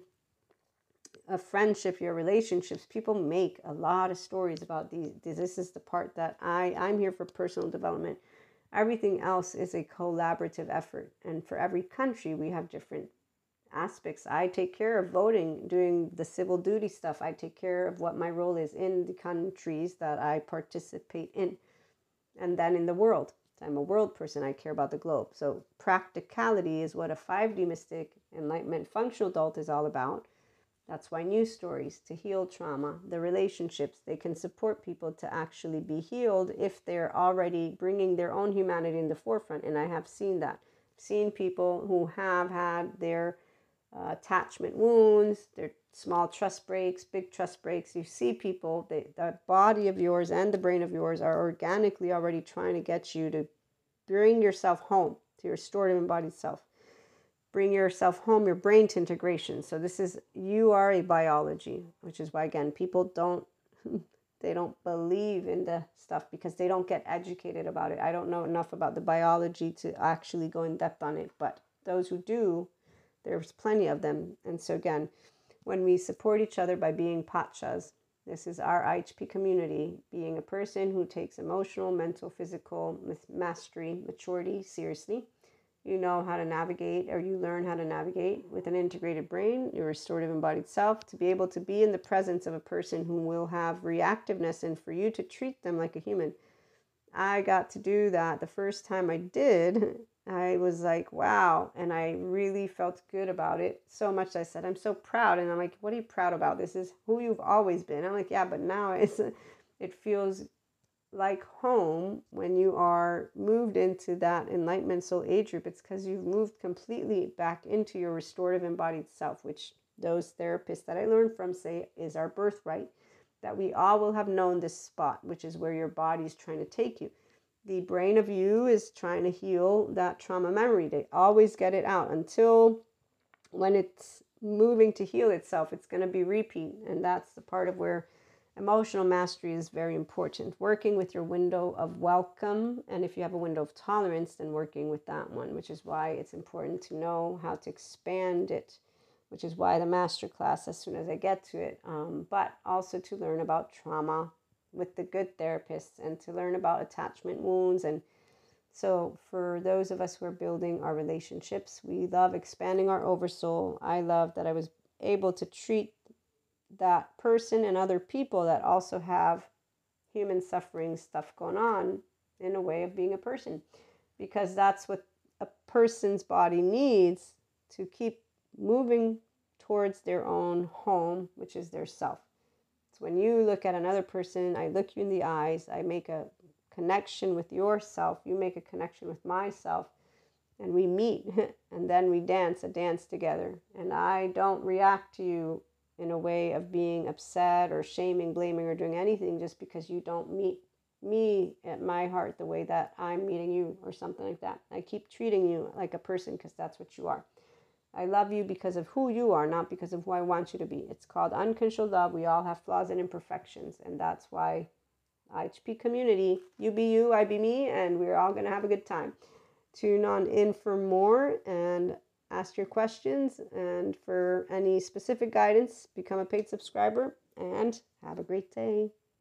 a friendship, your relationships, people make a lot of stories about these. This is the part that I, I'm here for personal development. Everything else is a collaborative effort. And for every country, we have different aspects. I take care of voting, doing the civil duty stuff. I take care of what my role is in the countries that I participate in. And then in the world. I'm a world person. I care about the globe. So practicality is what a five D mystic enlightenment functional adult is all about. That's why news stories, to heal trauma, the relationships, they can support people to actually be healed if they're already bringing their own humanity in the forefront. And I have seen that. I've seen people who have had their uh, attachment wounds, their small trust breaks, big trust breaks. You see people, they, the body of yours and the brain of yours are organically already trying to get you to bring yourself home to your restorative embodied self. Bring yourself home, your brain to integration. So this is, you are a biology, which is why, again, people don't, they don't believe in the stuff because they don't get educated about it. I don't know enough about the biology to actually go in depth on it, but those who do, there's plenty of them. And so again, when we support each other by being Pachas, this is our I H P community, being a person who takes emotional, mental, physical mastery, maturity seriously. You know how to navigate, or you learn how to navigate with an integrated brain, your restorative embodied self, to be able to be in the presence of a person who will have reactiveness and for you to treat them like a human. I got to do that the first time I did. I was like, wow. And I really felt good about it so much. I said, I'm so proud. And I'm like, what are you proud about? This is who you've always been. I'm like, yeah, but now it's, it feels like home when you are moved into that enlightenment soul age group. It's because you've moved completely back into your restorative embodied self, which those therapists that I learned from say is our birthright, that we all will have known this spot, which is where your body is trying to take you. The brain of you is trying to heal that trauma memory. They always get it out until when it's moving to heal itself, it's going to be repeat. And that's the part of where Emotional mastery is very important. Working with your window of welcome, and if you have a window of tolerance, then working with that one, which is why it's important to know how to expand it, which is why the master class, as soon as I get to it, um, but also to learn about trauma with the good therapists and to learn about attachment wounds. And so for those of us who are building our relationships, we love expanding our oversoul. I love that I was able to treat that person and other people that also have human suffering stuff going on in a way of being a person, because that's what a person's body needs to keep moving towards their own home, which is their self. So when you look at another person, I look you in the eyes, I make a connection with yourself, you make a connection with myself, and we meet and then we dance a dance together. And I don't react to you in a way of being upset or shaming, blaming, or doing anything just because you don't meet me at my heart the way that I'm meeting you or something like that. I keep treating you like a person because that's what you are. I love you because of who you are, not because of who I want you to be. It's called unconditional love. We all have flaws and imperfections, and that's why I H P community, you be you, I be me, and we're all going to have a good time. Tune on in for more and ask your questions, and for any specific guidance, become a paid subscriber, and have a great day.